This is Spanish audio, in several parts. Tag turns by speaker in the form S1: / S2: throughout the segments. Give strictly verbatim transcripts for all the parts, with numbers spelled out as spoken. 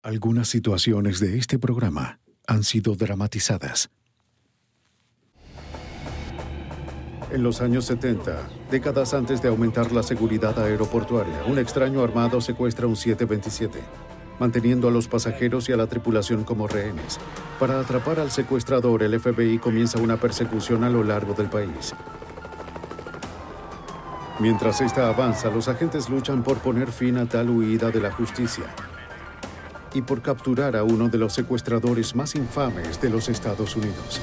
S1: Algunas situaciones de este programa han sido dramatizadas. En los años setenta, décadas antes de aumentar la seguridad aeroportuaria, un extraño armado secuestra un siete veintisiete, manteniendo a los pasajeros y a la tripulación como rehenes. Para atrapar al secuestrador, el F B I comienza una persecución a lo largo del país. Mientras esta avanza, los agentes luchan por poner fin a tal huida de la justicia y por capturar a uno de los secuestradores más infames de los Estados Unidos.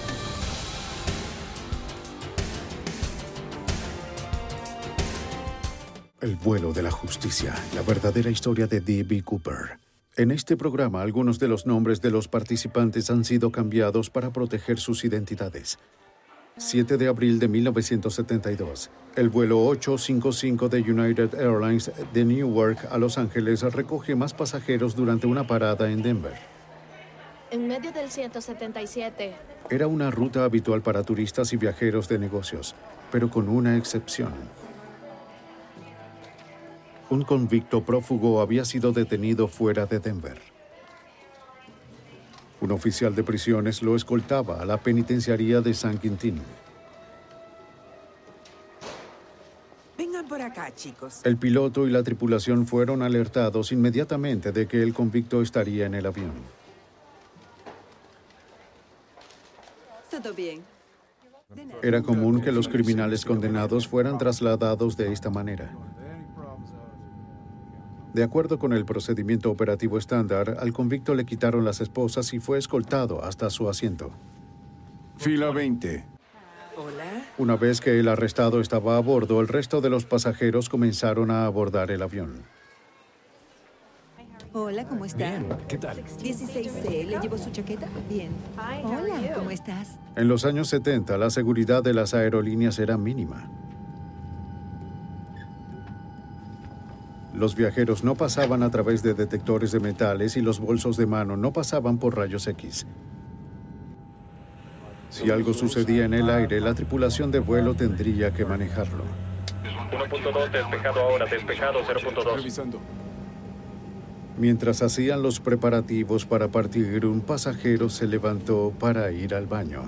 S1: El vuelo de la justicia, la verdadera historia de D B Cooper. En este programa, algunos de los nombres de los participantes han sido cambiados para proteger sus identidades. siete de abril de mil novecientos setenta y dos, el vuelo ochocientos cincuenta y cinco de United Airlines de Newark a Los Ángeles recoge más pasajeros durante una parada en Denver.
S2: En medio del ciento setenta y siete.
S1: Era una ruta habitual para turistas y viajeros de negocios, pero con una excepción. Un convicto prófugo había sido detenido fuera de Denver. Un oficial de prisiones lo escoltaba a la penitenciaría de San Quintín.
S3: Vengan por acá, chicos.
S1: El piloto y la tripulación fueron alertados inmediatamente de que el convicto estaría en el avión.
S3: Todo bien.
S1: Era común que los criminales condenados fueran trasladados de esta manera. De acuerdo con el procedimiento operativo estándar, al convicto le quitaron las esposas y fue escoltado hasta su asiento.
S4: Fila veinte.
S3: Hola.
S1: Una vez que el arrestado estaba a bordo, el resto de los pasajeros comenzaron a abordar el avión.
S5: Hola, ¿cómo está?
S4: Bien, ¿qué tal?
S5: dieciséis C, ¿le llevo su chaqueta? Bien. Hola, ¿cómo estás?
S1: En los años setenta, la seguridad de las aerolíneas era mínima. Los viajeros no pasaban a través de detectores de metales y los bolsos de mano no pasaban por rayos X. Si algo sucedía en el aire, la tripulación de vuelo tendría que manejarlo.
S6: uno punto dos, despejado ahora, despejado cero punto dos.
S4: Revisando.
S1: Mientras hacían los preparativos para partir, un pasajero se levantó para ir al baño.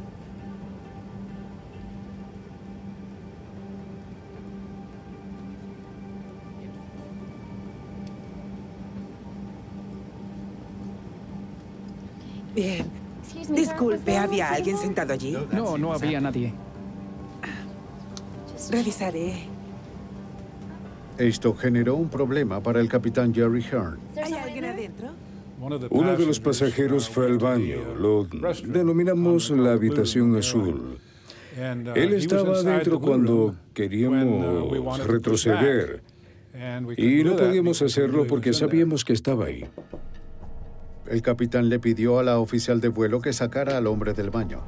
S3: Bien. Disculpe, ¿había alguien sentado allí?
S7: No, no había nadie.
S3: Revisaré.
S1: Esto generó un problema para el capitán Jerry Hearn.
S3: ¿Hay alguien adentro?
S8: Uno de los pasajeros fue al baño. Lo denominamos la habitación azul. Él estaba adentro cuando queríamos retroceder y no podíamos hacerlo porque sabíamos que estaba ahí.
S1: El capitán le pidió a la oficial de vuelo que sacara al hombre del baño.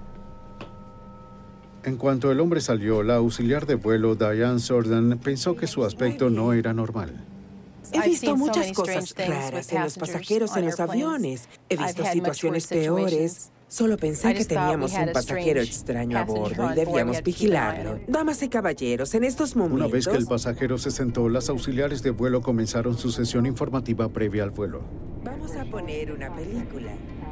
S1: En cuanto el hombre salió, la auxiliar de vuelo, Diane Sordan, pensó que su aspecto no era normal.
S3: He visto muchas cosas raras en los pasajeros en los aviones. He visto situaciones peores. Solo pensé que teníamos un pasajero extraño a bordo y debíamos vigilarlo. Damas y caballeros, en estos momentos...
S1: Una vez que el pasajero se sentó, las auxiliares de vuelo comenzaron su sesión informativa previa al vuelo.
S3: Vamos a poner una película.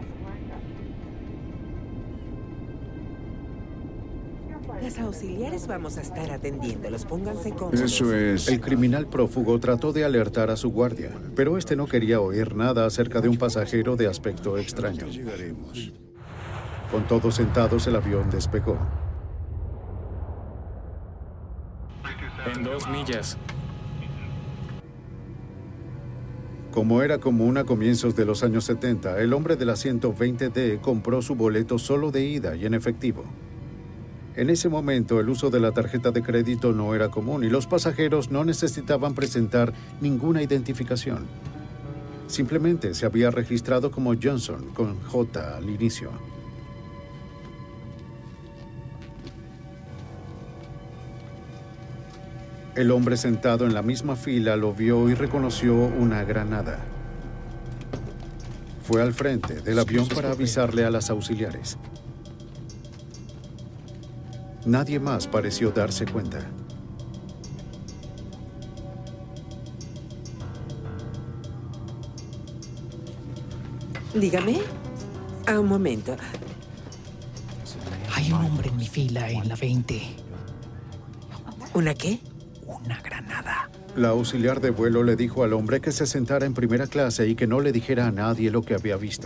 S3: Las auxiliares vamos a estar atendiéndolos. Pónganse cómodos.
S4: Eso es...
S1: El criminal prófugo trató de alertar a su guardia, pero este no quería oír nada acerca de un pasajero de aspecto extraño.
S4: Llegaremos.
S1: Con todos sentados, el avión despegó.
S6: En dos millas.
S1: Como era común a comienzos de los años setenta, el hombre de la ciento veinte D compró su boleto solo de ida y en efectivo. En ese momento, el uso de la tarjeta de crédito no era común y los pasajeros no necesitaban presentar ninguna identificación. Simplemente se había registrado como Johnson, con J al inicio. El hombre sentado en la misma fila lo vio y reconoció una granada. Fue al frente del avión para avisarle a las auxiliares. Nadie más pareció darse cuenta.
S3: Dígame. Ah, un momento.
S7: Hay un hombre en mi fila en la veinte.
S3: ¿Una qué?
S7: Una granada.
S1: La auxiliar de vuelo le dijo al hombre que se sentara en primera clase y que no le dijera a nadie lo que había visto.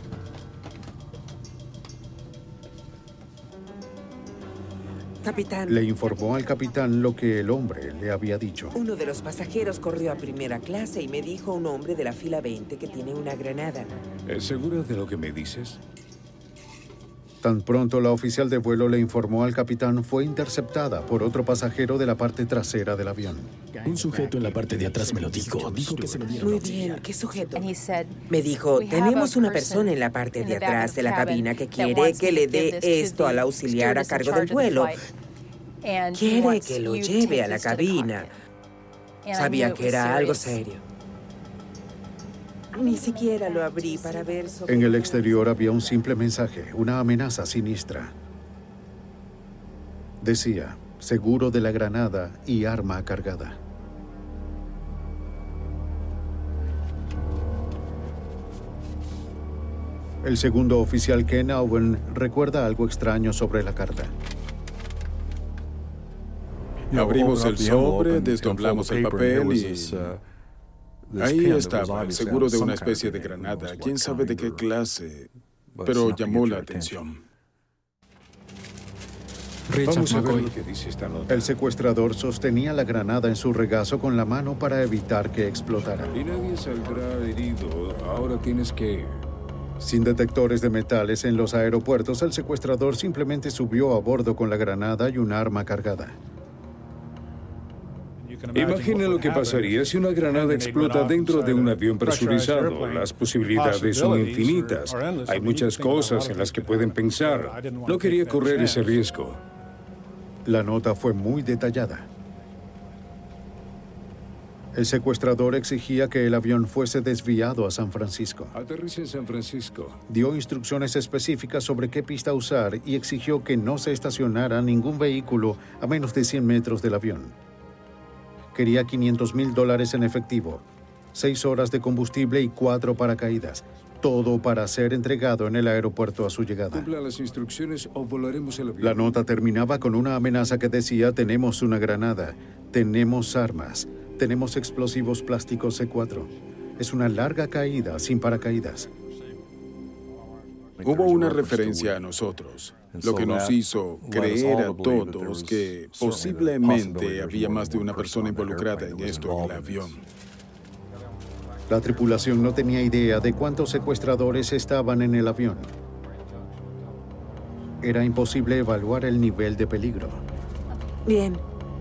S3: Capitán.
S1: Le informó al capitán lo que el hombre le había dicho.
S3: Uno de los pasajeros corrió a primera clase y me dijo un hombre de la fila veinte que tiene una granada.
S8: ¿Es segura de lo que me dices?
S1: Tan pronto la oficial de vuelo le informó al capitán, fue interceptada por otro pasajero de la parte trasera del avión.
S7: Un sujeto en la parte de atrás me lo dijo. Dijo que se lo dieron.
S3: Muy bien, ¿qué sujeto? Me dijo, tenemos una persona en la parte de atrás de la cabina que quiere que le dé esto al auxiliar a cargo del vuelo. Quiere que lo lleve a la cabina. Sabía que era algo serio. Ni siquiera lo abrí para ver sobre...
S1: En el exterior había un simple mensaje, una amenaza siniestra. Decía, seguro de la granada y arma cargada. El segundo oficial, Ken Owen, recuerda algo extraño sobre la carta.
S9: Abrimos el sobre, desdoblamos el papel y... ahí estaba, seguro de una especie de granada. Quién sabe de qué clase, pero llamó la atención.
S8: Vamos a ver lo que dice esta nota.
S1: El secuestrador sostenía la granada en su regazo con la mano para evitar que explotara.
S8: Y nadie saldrá herido. Ahora tienes que...
S1: Sin detectores de metales en los aeropuertos, el secuestrador simplemente subió a bordo con la granada y un arma cargada.
S8: Imagina lo que pasaría si una granada explota dentro de un avión presurizado. Las posibilidades son infinitas. Hay muchas cosas en las que pueden pensar. No quería correr ese riesgo.
S1: La nota fue muy detallada. El secuestrador exigía que el avión fuese desviado a San Francisco.
S8: Aterriza en San Francisco.
S1: Dio instrucciones específicas sobre qué pista usar y exigió que no se estacionara ningún vehículo a menos de cien metros del avión. Quería quinientos mil dólares en efectivo, seis horas de combustible y cuatro paracaídas. Todo para ser entregado en el aeropuerto a su llegada.
S8: Cumpla las instrucciones o volaremos el avión.
S1: La nota terminaba con una amenaza que decía: tenemos una granada, tenemos armas, tenemos explosivos plásticos C cuatro. Es una larga caída sin paracaídas.
S9: Hubo una referencia a nosotros, lo que nos hizo creer a todos que posiblemente había más de una persona involucrada en esto en el avión.
S1: La tripulación no tenía idea de cuántos secuestradores estaban en el avión. Era imposible evaluar el nivel de peligro.
S3: Bien.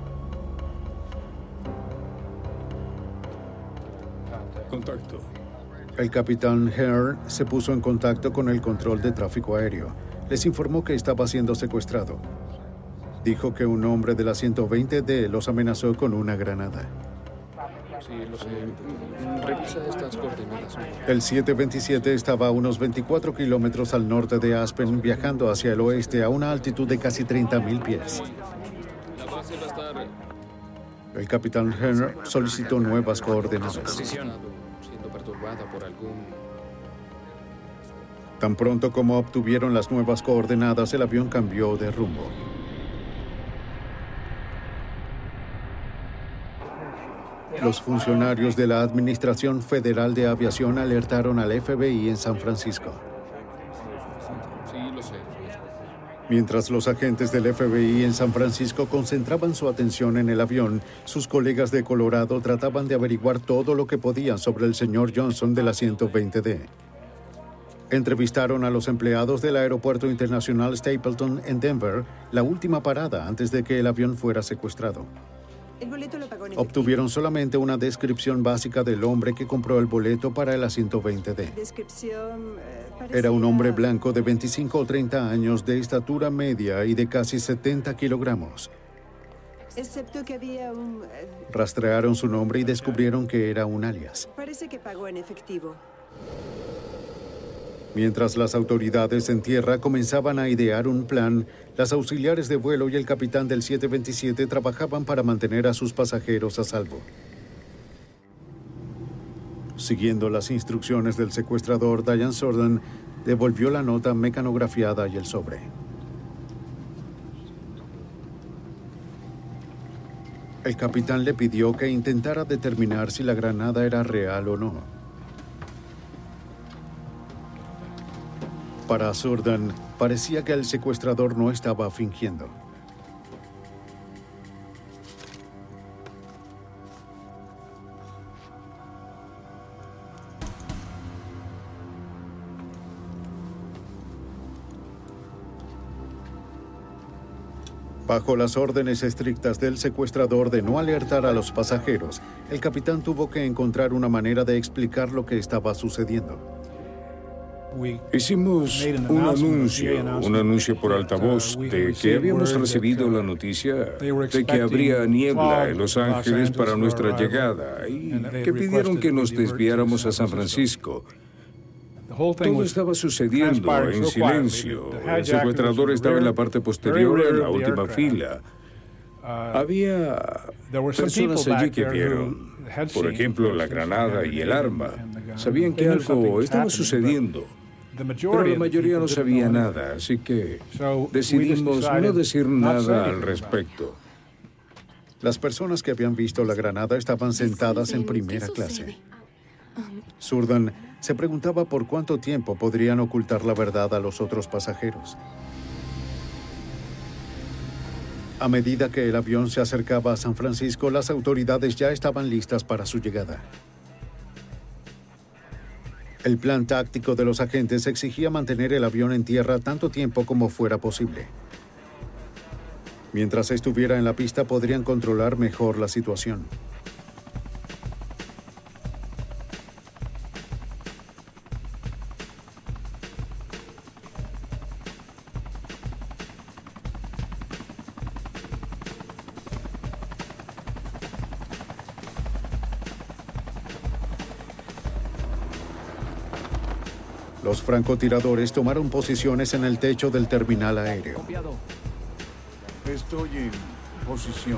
S8: Contacto.
S1: El capitán Hearn se puso en contacto con el control de tráfico aéreo. Les informó que estaba siendo secuestrado. Dijo que un hombre de la ciento veinte D los amenazó con una granada.
S6: Sí, lo sé. Revisa estas coordenadas.
S1: El siete veintisiete estaba a unos veinticuatro kilómetros al norte de Aspen, viajando hacia el oeste a una altitud de casi treinta mil pies.
S6: La base va a estar...
S1: El capitán Hearn solicitó nuevas coordenadas.
S6: Siendo perturbada por algún...
S1: Tan pronto como obtuvieron las nuevas coordenadas, el avión cambió de rumbo. Los funcionarios de la Administración Federal de Aviación alertaron al F B I en San Francisco.
S6: Sí, lo sé.
S1: Mientras los agentes del F B I en San Francisco concentraban su atención en el avión, sus colegas de Colorado trataban de averiguar todo lo que podían sobre el señor Johnson de la ciento veinte D. Entrevistaron a los empleados del Aeropuerto Internacional Stapleton en Denver, la última parada antes de que el avión fuera secuestrado.
S5: El boleto lo pagó en
S1: Obtuvieron solamente una descripción básica del hombre que compró el boleto para la ciento veinte D.
S5: Descripción, eh, parecía...
S1: Era un hombre blanco de veinticinco o treinta años, de estatura media y de casi setenta kilogramos.
S5: Excepto que había un... eh,
S1: Rastrearon su nombre y descubrieron que era un alias.
S5: Parece que pagó en efectivo.
S1: Mientras las autoridades en tierra comenzaban a idear un plan, las auxiliares de vuelo y el capitán del siete veintisiete trabajaban para mantener a sus pasajeros a salvo. Siguiendo las instrucciones del secuestrador, Diane Sorden devolvió la nota mecanografiada y el sobre. El capitán le pidió que intentara determinar si la granada era real o no. Para Sorden, parecía que el secuestrador no estaba fingiendo. Bajo las órdenes estrictas del secuestrador de no alertar a los pasajeros, el capitán tuvo que encontrar una manera de explicar lo que estaba sucediendo.
S8: Hicimos un anuncio, un anuncio por altavoz de que habíamos recibido la noticia de que habría niebla en Los Ángeles para nuestra llegada y que pidieron que nos desviáramos a San Francisco. Todo estaba sucediendo en silencio. El secuestrador estaba en la parte posterior, en la última fila. Había personas allí que vieron, por ejemplo, la granada y el arma. Sabían que algo estaba sucediendo, pero la mayoría no sabía nada, así que decidimos no decir nada al respecto.
S1: Las personas que habían visto la granada estaban sentadas en primera clase. Sorden se preguntaba por cuánto tiempo podrían ocultar la verdad a los otros pasajeros. A medida que el avión se acercaba a San Francisco, las autoridades ya estaban listas para su llegada. El plan táctico de los agentes exigía mantener el avión en tierra tanto tiempo como fuera posible. Mientras estuviera en la pista, podrían controlar mejor la situación. Los francotiradores tomaron posiciones en el techo del terminal aéreo.
S4: Estoy en posición.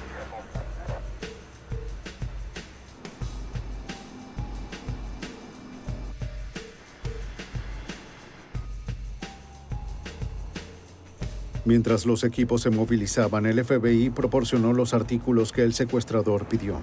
S1: Mientras los equipos se movilizaban, el F B I proporcionó los artículos que el secuestrador pidió.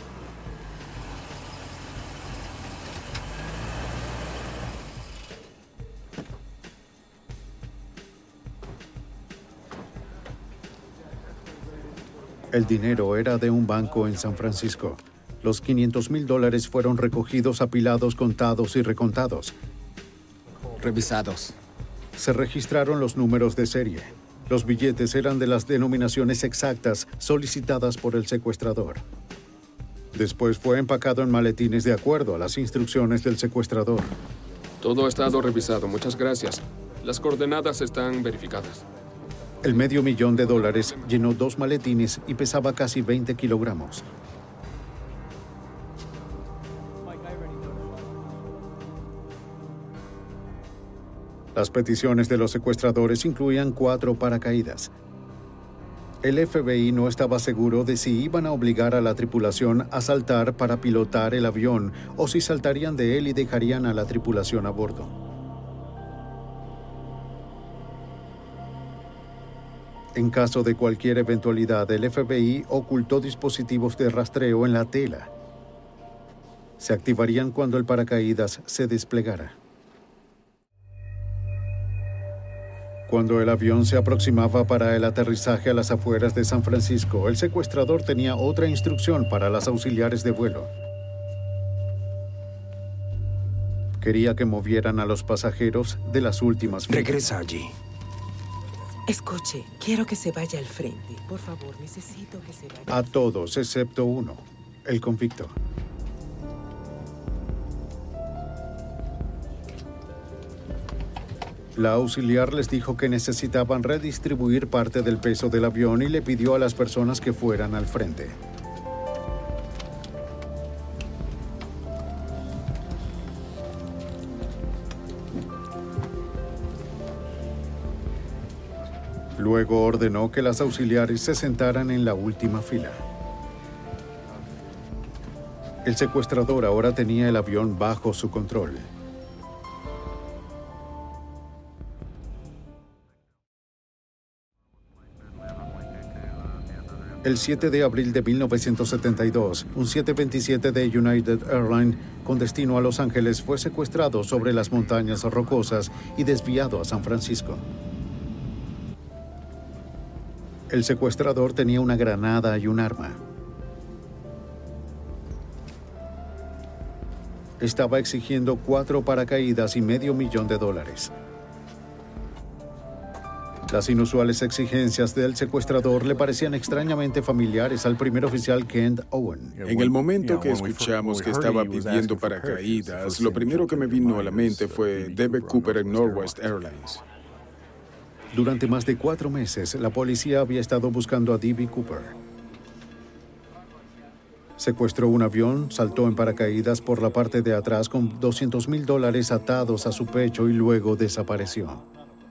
S1: El dinero era de un banco en San Francisco. Los quinientos mil dólares fueron recogidos, apilados, contados y recontados.
S10: Revisados.
S1: Se registraron los números de serie. Los billetes eran de las denominaciones exactas solicitadas por el secuestrador. Después fue empacado en maletines de acuerdo a las instrucciones del secuestrador.
S11: Todo ha estado revisado, muchas gracias. Las coordenadas están verificadas.
S1: El medio millón de dólares llenó dos maletines y pesaba casi veinte kilogramos. Las peticiones de los secuestradores incluían cuatro paracaídas. El F B I no estaba seguro de si iban a obligar a la tripulación a saltar para pilotar el avión o si saltarían de él y dejarían a la tripulación a bordo. En caso de cualquier eventualidad, el F B I ocultó dispositivos de rastreo en la tela. Se activarían cuando el paracaídas se desplegara. Cuando el avión se aproximaba para el aterrizaje a las afueras de San Francisco, el secuestrador tenía otra instrucción para las auxiliares de vuelo. Quería que movieran a los pasajeros de las últimas filas.
S3: Regresa allí. Escuche, quiero que se vaya al frente. Por favor, necesito que se vaya.
S1: A todos, excepto uno, el convicto. La auxiliar les dijo que necesitaban redistribuir parte del peso del avión y le pidió a las personas que fueran al frente. Luego ordenó que las auxiliares se sentaran en la última fila. El secuestrador ahora tenía el avión bajo su control. El siete de abril de mil novecientos setenta y dos, un siete veintisiete de United Airlines con destino a Los Ángeles fue secuestrado sobre las montañas rocosas y desviado a San Francisco. El secuestrador tenía una granada y un arma. Estaba exigiendo cuatro paracaídas y medio millón de dólares. Las inusuales exigencias del secuestrador le parecían extrañamente familiares al primer oficial Kent Owen.
S9: En el momento que escuchamos que estaba pidiendo paracaídas, lo primero que me vino a la mente fue David Cooper en Northwest Airlines.
S1: Durante más de cuatro meses, la policía había estado buscando a D B Cooper. Secuestró un avión, saltó en paracaídas por la parte de atrás con doscientos mil dólares atados a su pecho y luego desapareció.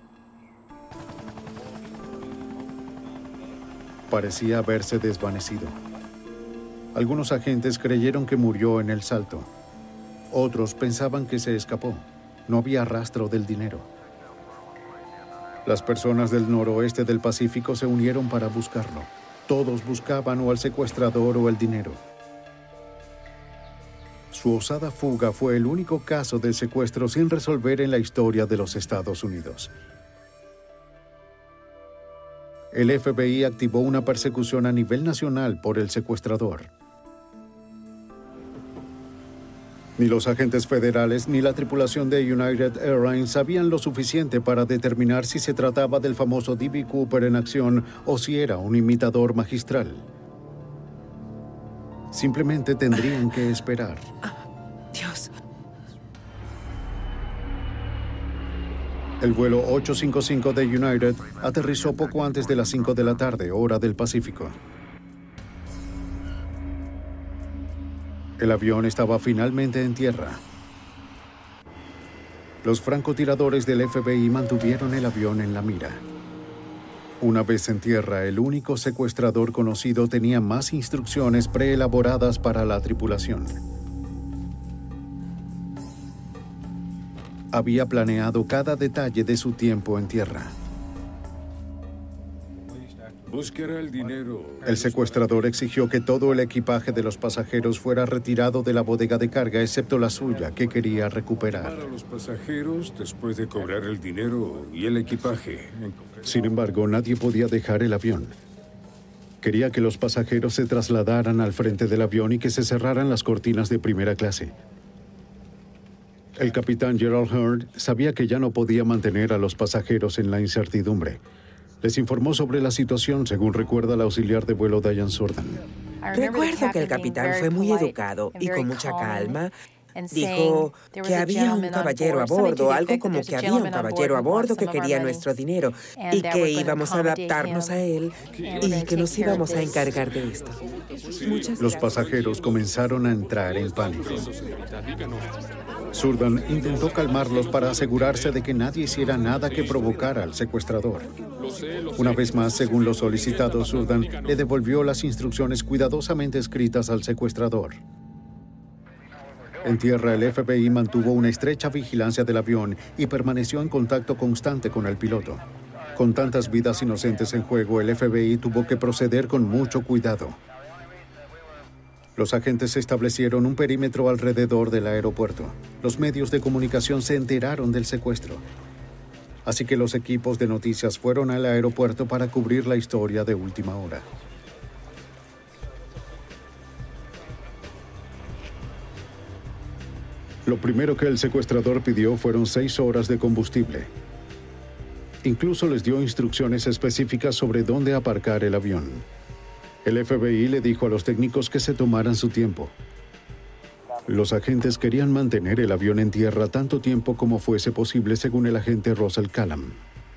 S1: Parecía haberse desvanecido. Algunos agentes creyeron que murió en el salto. Otros pensaban que se escapó. No había rastro del dinero. Las personas del noroeste del Pacífico se unieron para buscarlo. Todos buscaban o al secuestrador o el dinero. Su osada fuga fue el único caso de secuestro sin resolver en la historia de los Estados Unidos. El F B I activó una persecución a nivel nacional por el secuestrador. Ni los agentes federales ni la tripulación de United Airlines sabían lo suficiente para determinar si se trataba del famoso D B Cooper en acción o si era un imitador magistral. Simplemente tendrían que esperar.
S3: Dios.
S1: El vuelo ochocientos cincuenta y cinco de United aterrizó poco antes de las cinco de la tarde, hora del Pacífico. El avión estaba finalmente en tierra. Los francotiradores del F B I mantuvieron el avión en la mira. Una vez en tierra, el único secuestrador conocido tenía más instrucciones preelaboradas para la tripulación. Había planeado cada detalle de su tiempo en tierra.
S8: Buscará el dinero.
S1: El secuestrador exigió que todo el equipaje de los pasajeros fuera retirado de la bodega de carga, excepto la suya, que quería recuperar.
S8: Para los pasajeros, después de cobrar el dinero y el equipaje.
S1: Sin embargo, nadie podía dejar el avión. Quería que los pasajeros se trasladaran al frente del avión y que se cerraran las cortinas de primera clase. El capitán Gerald Heard sabía que ya no podía mantener a los pasajeros en la incertidumbre. Les informó sobre la situación, según recuerda la auxiliar de vuelo Diane Surdan.
S3: Recuerdo que el capitán fue muy educado y con mucha calma dijo que había un caballero a bordo, algo como que había un caballero a bordo que quería nuestro dinero y que íbamos a adaptarnos a él y que nos íbamos a encargar de esto.
S1: Los pasajeros comenzaron a entrar en pánico. Surdan intentó calmarlos para asegurarse de que nadie hiciera nada que provocara al secuestrador. Una vez más, según lo solicitado, Surdan le devolvió las instrucciones cuidadosamente escritas al secuestrador. En tierra, el F B I mantuvo una estrecha vigilancia del avión y permaneció en contacto constante con el piloto. Con tantas vidas inocentes en juego, el F B I tuvo que proceder con mucho cuidado. Los agentes establecieron un perímetro alrededor del aeropuerto. Los medios de comunicación se enteraron del secuestro. Así que los equipos de noticias fueron al aeropuerto para cubrir la historia de última hora. Lo primero que el secuestrador pidió fueron seis horas de combustible. Incluso les dio instrucciones específicas sobre dónde aparcar el avión. El F B I le dijo a los técnicos que se tomaran su tiempo. Los agentes querían mantener el avión en tierra tanto tiempo como fuese posible, según el agente Russell Callam.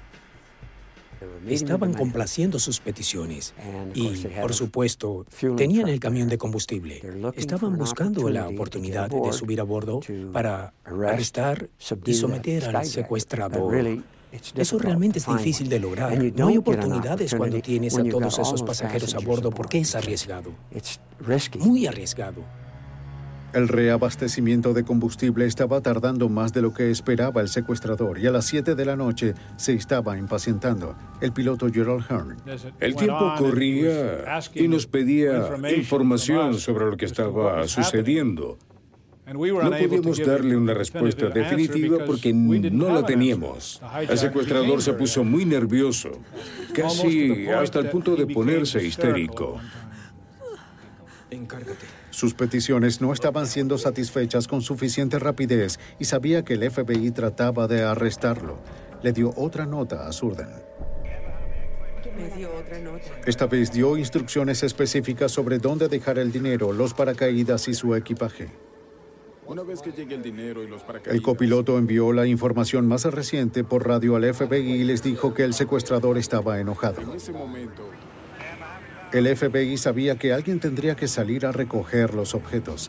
S7: Estaban complaciendo sus peticiones y, por supuesto, tenían el camión de combustible. Estaban buscando la oportunidad de subir a bordo para arrestar y someter al secuestrador. Eso realmente es difícil de lograr. No hay oportunidades cuando tienes a todos esos pasajeros a bordo porque es arriesgado. Muy arriesgado.
S1: El reabastecimiento de combustible estaba tardando más de lo que esperaba el secuestrador y a las siete de la noche se estaba impacientando. El piloto Gerald Hearn.
S8: El tiempo corría y nos pedía información sobre lo que estaba sucediendo. No podíamos darle una respuesta definitiva porque no la teníamos. El secuestrador se puso muy nervioso, casi hasta el punto de ponerse histérico.
S7: Encárgate.
S1: Sus peticiones no estaban siendo satisfechas con suficiente rapidez y sabía que el F B I trataba de arrestarlo. Le dio otra nota a Surden.
S3: Me dio otra nota.
S1: Esta vez dio instrucciones específicas sobre dónde dejar el dinero, los paracaídas y su equipaje.
S9: Una vez que llegue el dinero y los paracaídas...
S1: El copiloto envió la información más reciente por radio al F B I y les dijo que el secuestrador estaba enojado.
S9: En ese momento...
S1: El F B I sabía que alguien tendría que salir a recoger los objetos.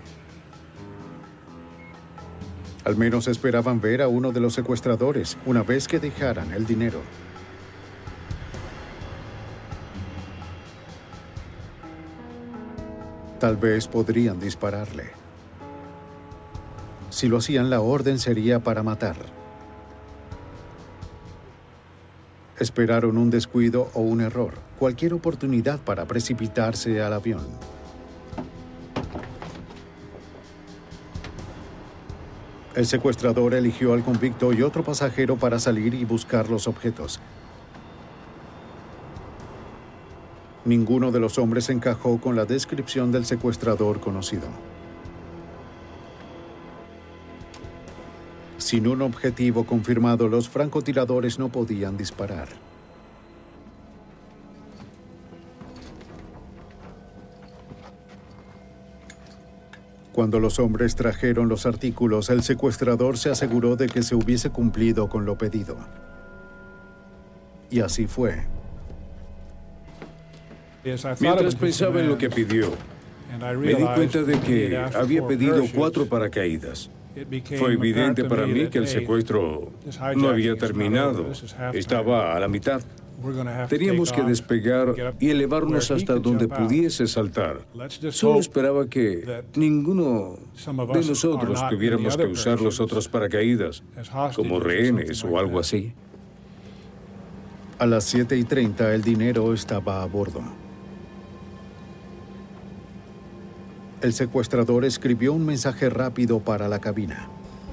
S1: Al menos esperaban ver a uno de los secuestradores una vez que dejaran el dinero. Tal vez podrían dispararle. Si lo hacían, la orden sería para matar. Esperaron un descuido o un error, cualquier oportunidad para precipitarse al avión. El secuestrador eligió al convicto y otro pasajero para salir y buscar los objetos. Ninguno de los hombres encajó con la descripción del secuestrador conocido. Sin un objetivo confirmado, los francotiradores no podían disparar. Cuando los hombres trajeron los artículos, el secuestrador se aseguró de que se hubiese cumplido con lo pedido. Y así fue.
S8: Mientras pensaba en lo que pidió, me di cuenta de que había pedido cuatro paracaídas. Fue evidente para mí que el secuestro no había terminado, estaba a la mitad. Teníamos que despegar y elevarnos hasta donde pudiese saltar. Solo esperaba que ninguno de nosotros tuviéramos que usar los otros paracaídas, como rehenes o algo así.
S1: A las siete y treinta el dinero estaba a bordo. El secuestrador escribió un mensaje rápido para la cabina.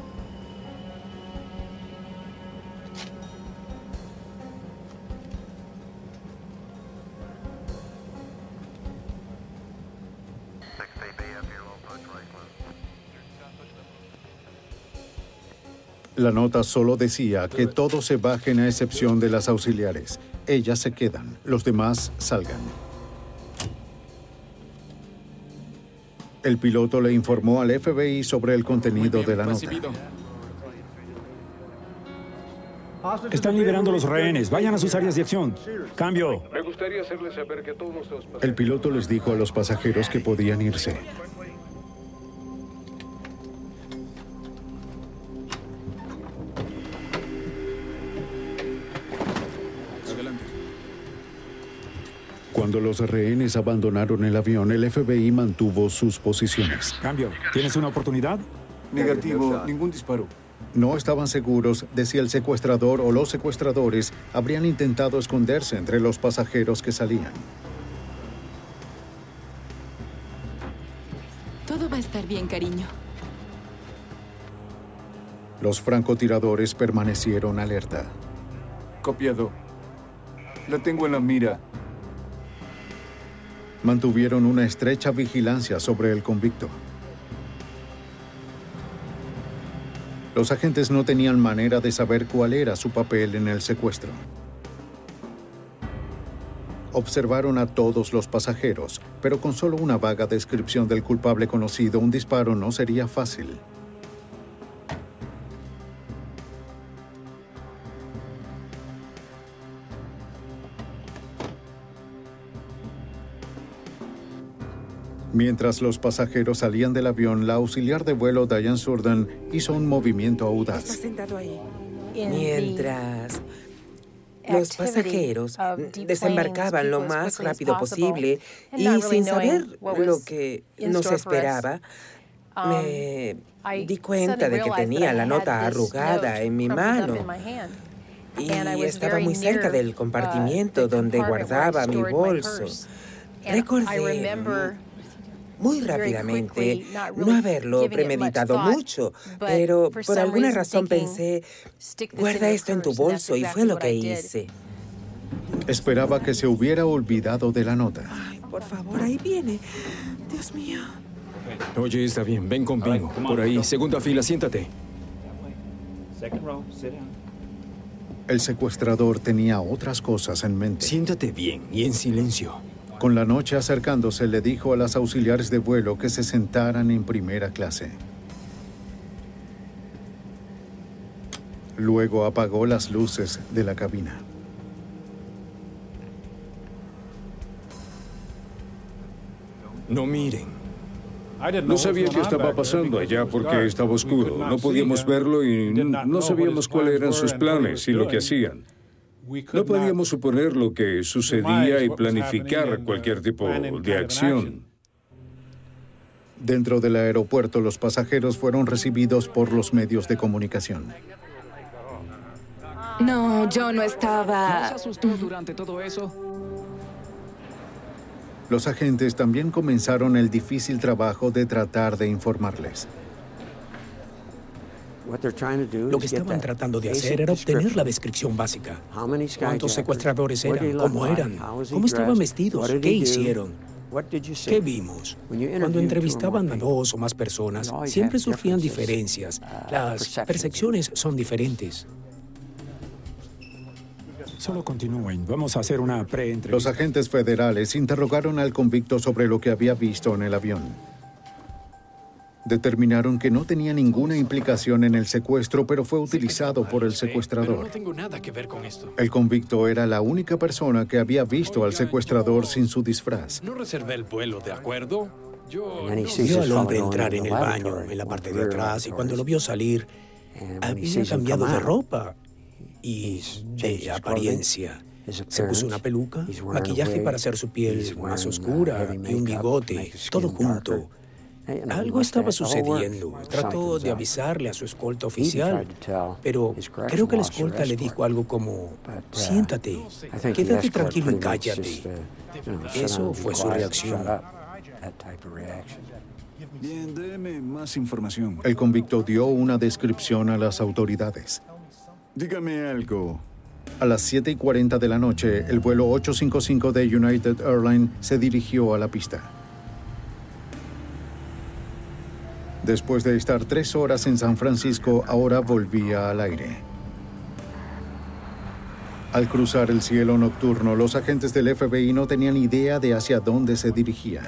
S1: La nota solo decía que todos se bajen a excepción de las auxiliares. Ellas se quedan, los demás salgan. El piloto le informó al F B I sobre el contenido de la nota.
S12: Están liberando los rehenes. Vayan a sus áreas de acción. Cambio.
S8: Me gustaría hacerles saber que todos los pasajeros...
S1: El piloto les dijo a los pasajeros que podían irse. Cuando los rehenes abandonaron el avión, el F B I mantuvo sus posiciones.
S12: Cambio. ¿Tienes una oportunidad?
S4: Negativo. Ningún disparo.
S1: No estaban seguros de si el secuestrador o los secuestradores habrían intentado esconderse entre los pasajeros que salían.
S13: Todo va a estar bien, cariño.
S1: Los francotiradores permanecieron alerta.
S4: Copiado. La tengo en la mira.
S1: Mantuvieron una estrecha vigilancia sobre el convicto. Los agentes no tenían manera de saber cuál era su papel en el secuestro. Observaron a todos los pasajeros, pero con solo una vaga descripción del culpable conocido, un disparo no sería fácil. Mientras los pasajeros salían del avión, la auxiliar de vuelo Diane Surden hizo un movimiento audaz.
S3: Está sentado ahí. Mientras los pasajeros desembarcaban lo más rápido posible y sin saber lo que nos esperaba, Me di cuenta de que tenía la nota arrugada en mi mano y estaba muy cerca del compartimiento donde guardaba mi bolso. Recordé muy rápidamente no haberlo premeditado mucho, pero por alguna razón pensé, guarda esto en tu bolso, y fue lo que hice.
S1: Esperaba que se hubiera olvidado de la nota.
S3: Ay, por favor, ahí viene. Dios mío.
S14: Oye, está bien, ven conmigo. Por ahí, segunda fila, siéntate.
S1: El secuestrador tenía otras cosas en mente.
S14: Siéntate bien y en silencio.
S1: Con la noche acercándose, le dijo a las auxiliares de vuelo que se sentaran en primera clase. Luego apagó las luces de la cabina.
S14: No miren.
S8: No sabía qué estaba pasando allá porque estaba oscuro. No podíamos verlo y no sabíamos cuáles eran sus planes y lo que hacían. No podíamos suponer lo que sucedía y planificar cualquier tipo de acción.
S1: Dentro del aeropuerto, los pasajeros fueron recibidos por los medios de comunicación.
S13: No, yo no estaba...
S10: ¿No se asustó durante todo eso?
S1: Los agentes también comenzaron el difícil trabajo de tratar de informarles.
S7: Lo que estaban tratando de hacer era obtener la descripción básica. ¿Cuántos secuestradores eran? ¿Cómo eran? ¿Cómo estaban vestidos? ¿Qué hicieron? ¿Qué vimos? Cuando entrevistaban a dos o más personas, siempre surgían diferencias. Las percepciones son diferentes.
S12: Solo continúen. Vamos a hacer una pre-entrevista.
S1: Los agentes federales interrogaron al convicto sobre lo que había visto en el avión. Determinaron que no tenía ninguna implicación en el secuestro, pero fue utilizado por el secuestrador.
S11: No tengo nada que ver con esto.
S1: El convicto era la única persona que había visto al secuestrador sin su disfraz.
S11: No reservé el vuelo, ¿de acuerdo? Yo
S7: vio al hombre entrar en el baño, en la parte de atrás, y cuando lo vio salir, había cambiado de ropa y de apariencia. Se puso una peluca, maquillaje para hacer su piel más oscura y un bigote, todo junto. Algo estaba sucediendo. Trató de avisarle a su escolta oficial, pero creo que la escolta le dijo algo como, siéntate, quédate tranquilo y cállate. Eso fue su reacción.
S15: Bien, déme más información.
S1: El convicto dio una descripción a las autoridades.
S15: Dígame algo.
S1: A las siete y cuarenta de la noche, el vuelo ochocientos cincuenta y cinco de United Airlines se dirigió a la pista. Después de estar tres horas en San Francisco, ahora volvía al aire. Al cruzar el cielo nocturno, los agentes del F B I no tenían idea de hacia dónde se dirigía.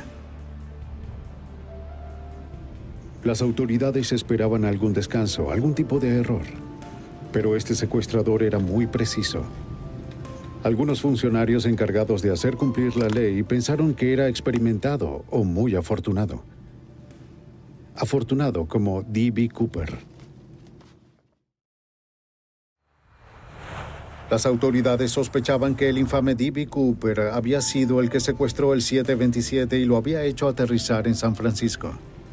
S1: Las autoridades esperaban algún descanso, algún tipo de error. Pero este secuestrador era muy preciso. Algunos funcionarios encargados de hacer cumplir la ley pensaron que era experimentado o muy afortunado. Afortunado como D B Cooper. Las autoridades sospechaban que el infame D B Cooper había sido el que secuestró el siete veintisiete y lo había hecho aterrizar en San Francisco.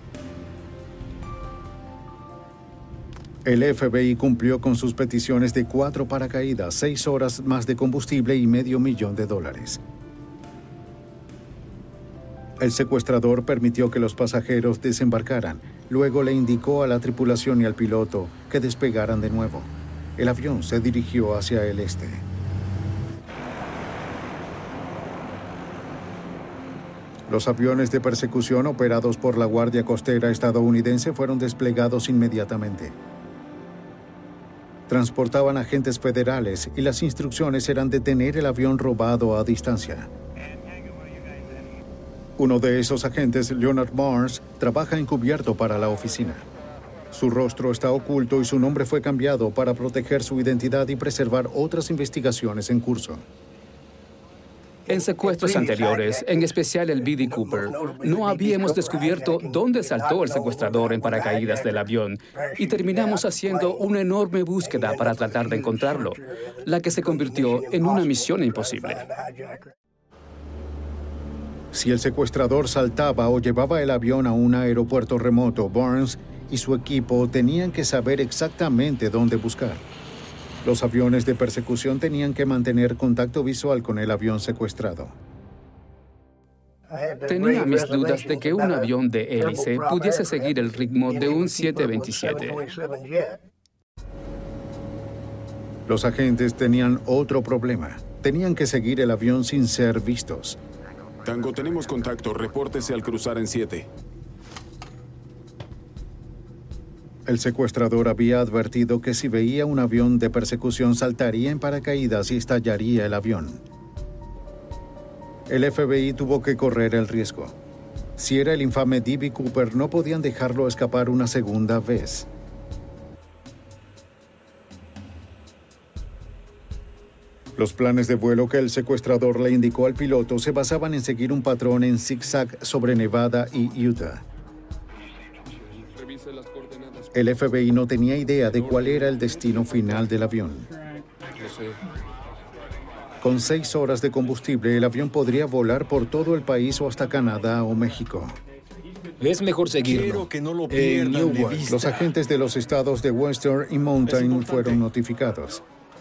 S1: El F B I cumplió con sus peticiones de cuatro paracaídas, seis horas más de combustible y medio millón de dólares. El secuestrador permitió que los pasajeros desembarcaran. Luego le indicó a la tripulación y al piloto que despegaran de nuevo. El avión se dirigió hacia el este. Los aviones de persecución operados por la Guardia Costera estadounidense fueron desplegados inmediatamente. Transportaban agentes federales y las instrucciones eran detener el avión robado a distancia. Uno de esos agentes, Leonard Barnes, trabaja encubierto para la oficina. Su rostro está oculto y su nombre fue cambiado para proteger su identidad y preservar otras investigaciones en curso.
S10: En secuestros anteriores, en especial el B D Cooper, no habíamos descubierto dónde saltó el secuestrador en paracaídas del avión y terminamos haciendo una enorme búsqueda para tratar de encontrarlo, la que se convirtió en una misión imposible.
S1: Si el secuestrador saltaba o llevaba el avión a un aeropuerto remoto, Burns y su equipo tenían que saber exactamente dónde buscar. Los aviones de persecución tenían que mantener contacto visual con el avión secuestrado.
S10: Tenía mis dudas de que un avión de hélice pudiese seguir el ritmo de un siete veintisiete.
S1: Los agentes tenían otro problema. Tenían que seguir el avión sin ser vistos.
S9: Tango, tenemos contacto. Repórtese al cruzar en siete.
S1: El secuestrador había advertido que si veía un avión de persecución saltaría en paracaídas y estallaría el avión. El F B I tuvo que correr el riesgo. Si era el infame D B Cooper, no podían dejarlo escapar una segunda vez. Los planes de vuelo que el secuestrador le indicó al piloto se basaban en seguir un patrón en zigzag sobre Nevada y Utah. El F B I no tenía idea de cuál era el destino final del avión. Con seis horas de combustible, el avión podría volar por todo el país o hasta Canadá o México.
S14: Es mejor seguirlo.
S16: Que no lo pierdan de vista.
S1: Los agentes de los estados de Western y Mountain fueron notificados.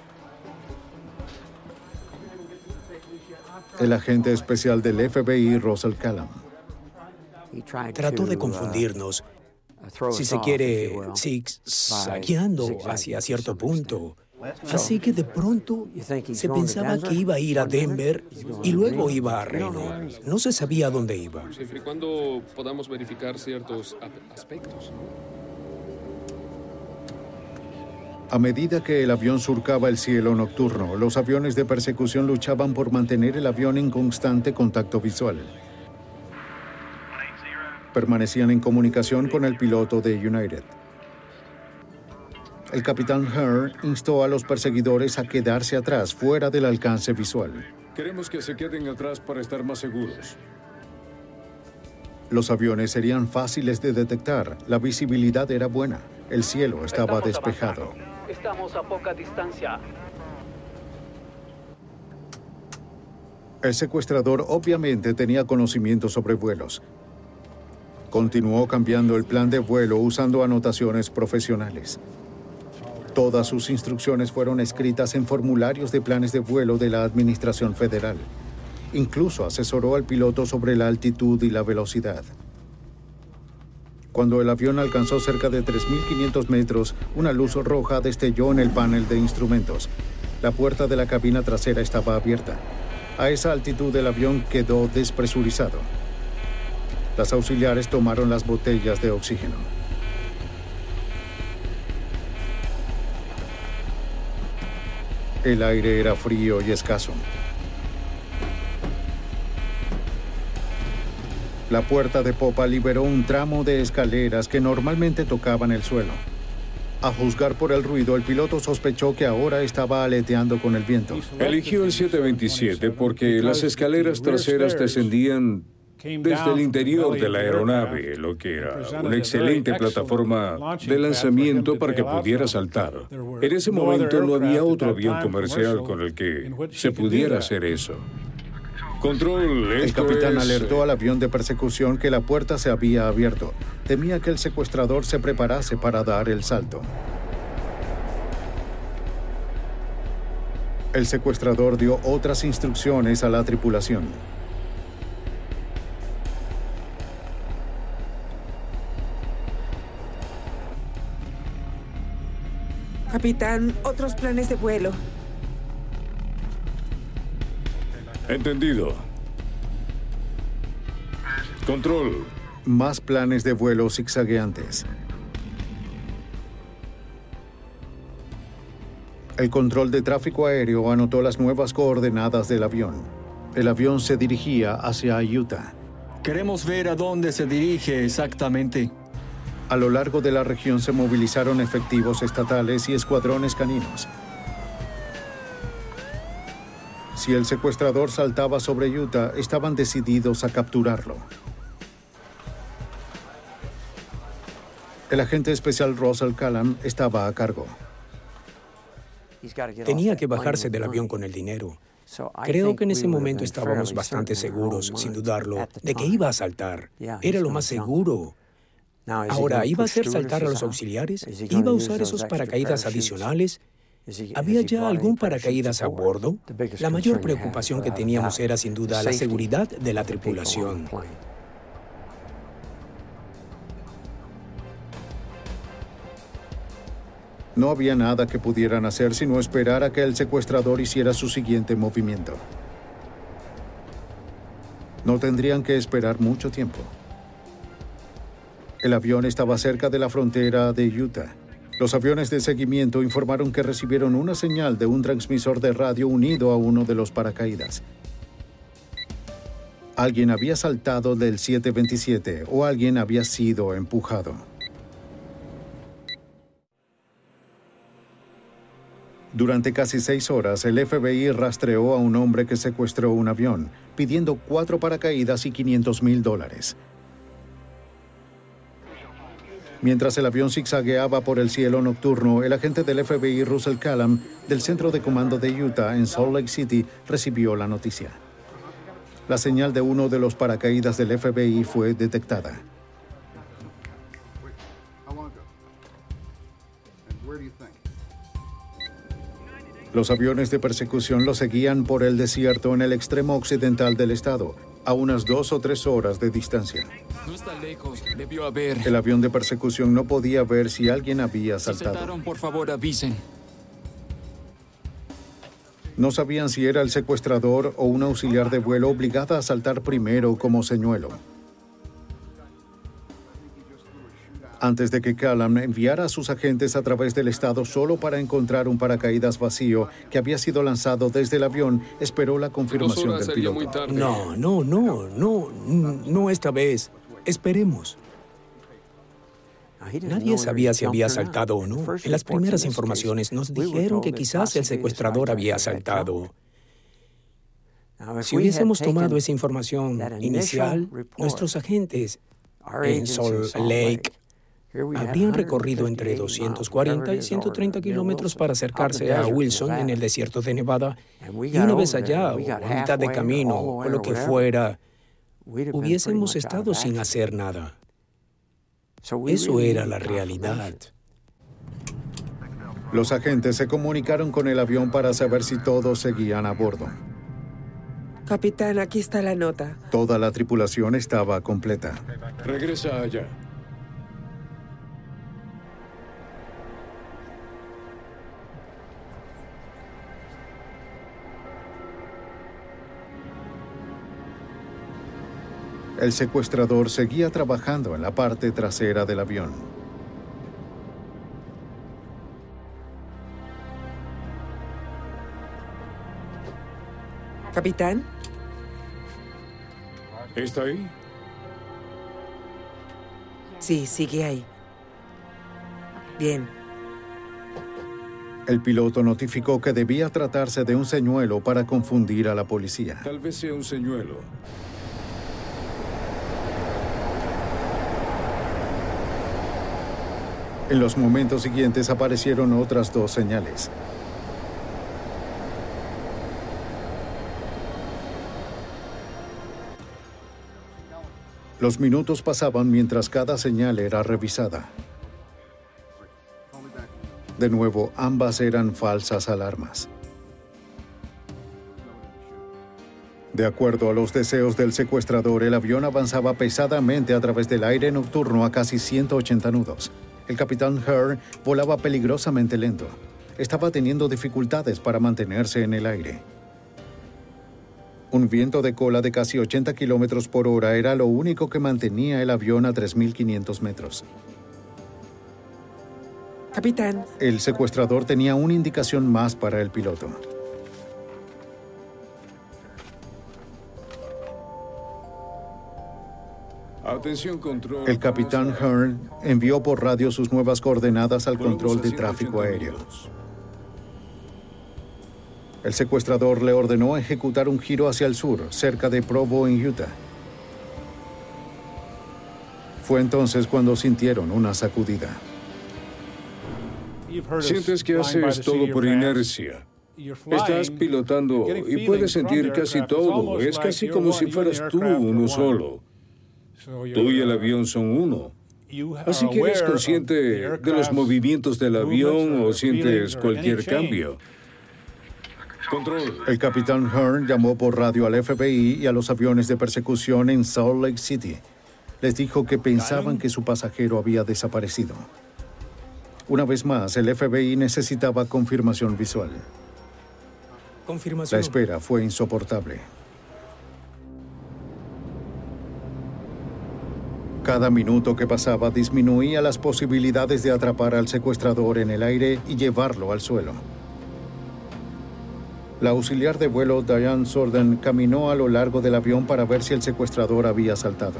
S1: El agente especial del F B I, Russell Callam.
S7: Trató de confundirnos, si se quiere, zigzagueando hacia cierto punto. Así que de pronto se pensaba que iba a ir a Denver y luego iba a Reno. No se sabía dónde iba.
S11: Siempre y cuando podamos verificar ciertos aspectos.
S1: A medida que el avión surcaba el cielo nocturno, los aviones de persecución luchaban por mantener el avión en constante contacto visual. Permanecían en comunicación con el piloto de United. El capitán Hare instó a los perseguidores a quedarse atrás, fuera del alcance visual.
S8: Queremos que se queden atrás para estar más seguros.
S1: Los aviones serían fáciles de detectar. La visibilidad era buena. El cielo estaba
S10: Estamos
S1: despejado.
S10: avanzando. Estamos a poca distancia.
S1: El secuestrador obviamente tenía conocimiento sobre vuelos. Continuó cambiando el plan de vuelo usando anotaciones profesionales. Todas sus instrucciones fueron escritas en formularios de planes de vuelo de la Administración Federal. Incluso asesoró al piloto sobre la altitud y la velocidad. Cuando el avión alcanzó cerca de tres mil quinientos metros, una luz roja destelló en el panel de instrumentos. La puerta de la cabina trasera estaba abierta. A esa altitud el avión quedó despresurizado. Las auxiliares tomaron las botellas de oxígeno. El aire era frío y escaso. La puerta de popa liberó un tramo de escaleras que normalmente tocaban el suelo. A juzgar por el ruido, el piloto sospechó que ahora estaba aleteando con el viento.
S8: Eligió el siete veintisiete porque las escaleras traseras descendían desde el interior de la aeronave, lo que era una excelente plataforma de lanzamiento para que pudiera saltar. En ese momento no había otro avión comercial con el que se pudiera hacer eso. Control,
S1: El
S8: esto
S1: capitán
S8: es...
S1: alertó al avión de persecución que la puerta se había abierto. Temía que el secuestrador se preparase para dar el salto. El secuestrador dio otras instrucciones a la tripulación.
S3: Capitán, otros planes de vuelo.
S8: Entendido. Control.
S1: Más planes de vuelo zigzagueantes. El control de tráfico aéreo anotó las nuevas coordenadas del avión. El avión se dirigía hacia Utah.
S16: Queremos ver a dónde se dirige exactamente.
S1: A lo largo de la región se movilizaron efectivos estatales y escuadrones caninos. Si el secuestrador saltaba sobre Utah, estaban decididos a capturarlo. El agente especial Russell Callam estaba a cargo.
S7: Tenía que bajarse del avión con el dinero Creo que en ese momento estábamos bastante seguros, sin dudarlo, de que iba a saltar. Era lo más seguro. Ahora, ¿iba a hacer saltar a los auxiliares? ¿Iba a usar esos paracaídas adicionales? ¿Había ya algún paracaídas a bordo? La mayor preocupación que teníamos era, sin duda, la seguridad de la tripulación.
S1: No había nada que pudieran hacer sino esperar a que el secuestrador hiciera su siguiente movimiento. No tendrían que esperar mucho tiempo. El avión estaba cerca de la frontera de Utah. Los aviones de seguimiento informaron que recibieron una señal de un transmisor de radio unido a uno de los paracaídas. Alguien había saltado del siete veintisiete o alguien había sido empujado. Durante casi seis horas, el F B I rastreó a un hombre que secuestró un avión, pidiendo cuatro paracaídas y quinientos mil dólares. Mientras el avión zigzagueaba por el cielo nocturno, el agente del F B I Russell Callam, del Centro de Comando de Utah en Salt Lake City, recibió la noticia. La señal de uno de los paracaídas del F B I fue detectada. Los aviones de persecución lo seguían por el desierto en el extremo occidental del estado, a unas dos o tres horas de distancia.
S14: No está lejos, debió haber.
S1: El avión de persecución no podía ver si alguien había saltado.
S14: Si saltaron, por favor, avisen.
S1: No sabían si era el secuestrador o un auxiliar de vuelo obligada a saltar primero como señuelo. Antes de que Callam enviara a sus agentes a través del estado solo para encontrar un paracaídas vacío que había sido lanzado desde el avión, esperó la confirmación del piloto.
S7: No, no, no, no, no esta vez. Esperemos. Nadie sabía si había saltado o no. En las primeras informaciones nos dijeron que quizás el secuestrador había saltado. Si hubiésemos tomado esa información inicial, nuestros agentes en Salt Lake habrían recorrido entre doscientos cuarenta y ciento treinta kilómetros para acercarse a Wilson en el desierto de Nevada. Y una vez allá, o a mitad de camino, o lo que fuera, hubiésemos estado sin hacer nada. Eso era la realidad.
S1: Los agentes se comunicaron con el avión para saber si todos seguían a bordo.
S3: Capitán, aquí está la nota.
S1: Toda la tripulación estaba completa.
S8: Regresa allá.
S1: El secuestrador seguía trabajando en la parte trasera del avión.
S3: Capitán.
S8: ¿Está ahí?
S3: Sí, sigue ahí. Bien.
S1: El piloto notificó que debía tratarse de un señuelo para confundir a la policía.
S8: Tal vez sea un señuelo.
S1: En los momentos siguientes aparecieron otras dos señales. Los minutos pasaban mientras cada señal era revisada. De nuevo, ambas eran falsas alarmas. De acuerdo a los deseos del secuestrador, el avión avanzaba pesadamente a través del aire nocturno a casi ciento ochenta nudos. El capitán Hearn volaba peligrosamente lento. Estaba teniendo dificultades para mantenerse en el aire. Un viento de cola de casi ochenta kilómetros por hora era lo único que mantenía el avión a tres mil quinientos metros.
S3: Capitán.
S1: El secuestrador tenía una indicación más para el piloto.
S8: Atención, control.
S1: El capitán Hearn envió por radio sus nuevas coordenadas al control de tráfico aéreo. El secuestrador le ordenó ejecutar un giro hacia el sur, cerca de Provo, en Utah. Fue entonces cuando sintieron una sacudida.
S8: Sientes que haces todo por inercia. Estás pilotando y puedes sentir casi todo. Es casi como si fueras tú uno solo. Tú y el avión son uno. Así que eres consciente de los movimientos del avión o sientes cualquier cambio.
S1: Control. El capitán Hearn llamó por radio al F B I y a los aviones de persecución en Salt Lake City. Les dijo que pensaban que su pasajero había desaparecido. Una vez más, el F B I necesitaba confirmación visual.
S7: Confirmación.
S1: La espera fue insoportable. Cada minuto que pasaba disminuía las posibilidades de atrapar al secuestrador en el aire y llevarlo al suelo. La auxiliar de vuelo Diane Sorden caminó a lo largo del avión para ver si el secuestrador había saltado.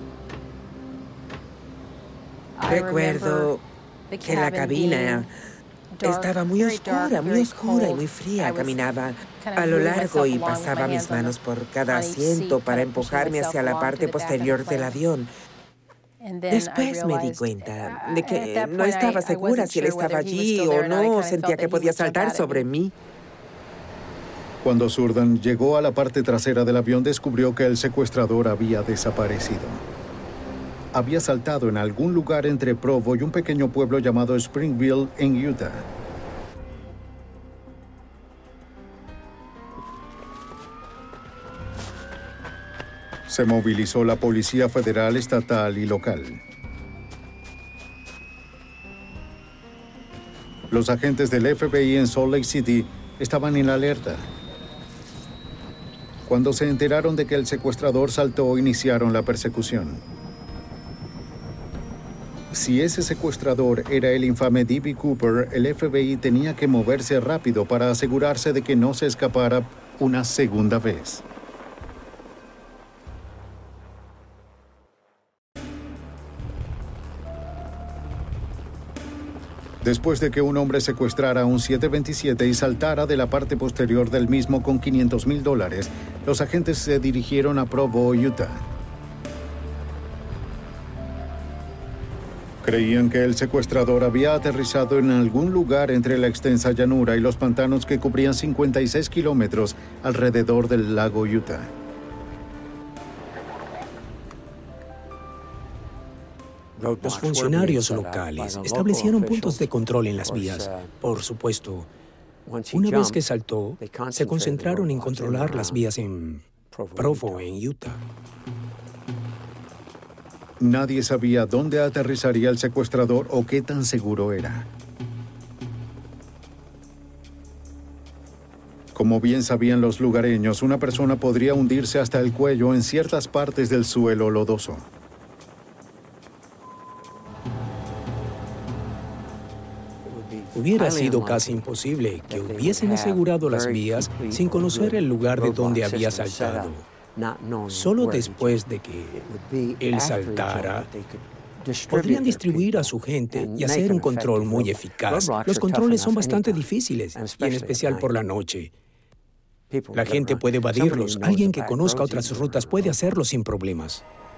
S3: Recuerdo que la cabina estaba muy oscura, muy oscura y muy fría. Caminaba a lo largo y pasaba mis manos por cada asiento para empujarme hacia la parte posterior del avión. Después me di cuenta de que no estaba segura si él estaba allí o no. Sentía que podía saltar sobre mí.
S1: Cuando Sorden llegó a la parte trasera del avión, descubrió que el secuestrador había desaparecido. Había saltado en algún lugar entre Provo y un pequeño pueblo llamado Springville, en Utah. Se movilizó la policía federal, estatal y local. Los agentes del F B I en Salt Lake City estaban en alerta. Cuando se enteraron de que el secuestrador saltó, iniciaron la persecución. Si ese secuestrador era el infame D B Cooper, el F B I tenía que moverse rápido para asegurarse de que no se escapara una segunda vez. Después de que un hombre secuestrara un siete veintisiete y saltara de la parte posterior del mismo con quinientos mil dólares, los agentes se dirigieron a Provo, Utah. Creían que el secuestrador había aterrizado en algún lugar entre la extensa llanura y los pantanos que cubrían cincuenta y seis kilómetros alrededor del lago Utah.
S7: Los funcionarios locales establecieron puntos de control en las vías. Por supuesto, una vez que saltó, se concentraron en controlar las vías en Provo, en Utah.
S1: Nadie sabía dónde aterrizaría el secuestrador o qué tan seguro era. Como bien sabían los lugareños, una persona podría hundirse hasta el cuello en ciertas partes del suelo lodoso.
S7: Hubiera sido casi imposible que hubiesen asegurado las vías sin conocer el lugar de donde había saltado. Solo después de que él saltara, podrían distribuir a su gente y hacer un control muy eficaz. Los controles son bastante difíciles, y en especial por la noche. La gente puede evadirlos. Alguien que conozca otras rutas puede hacerlo sin problemas.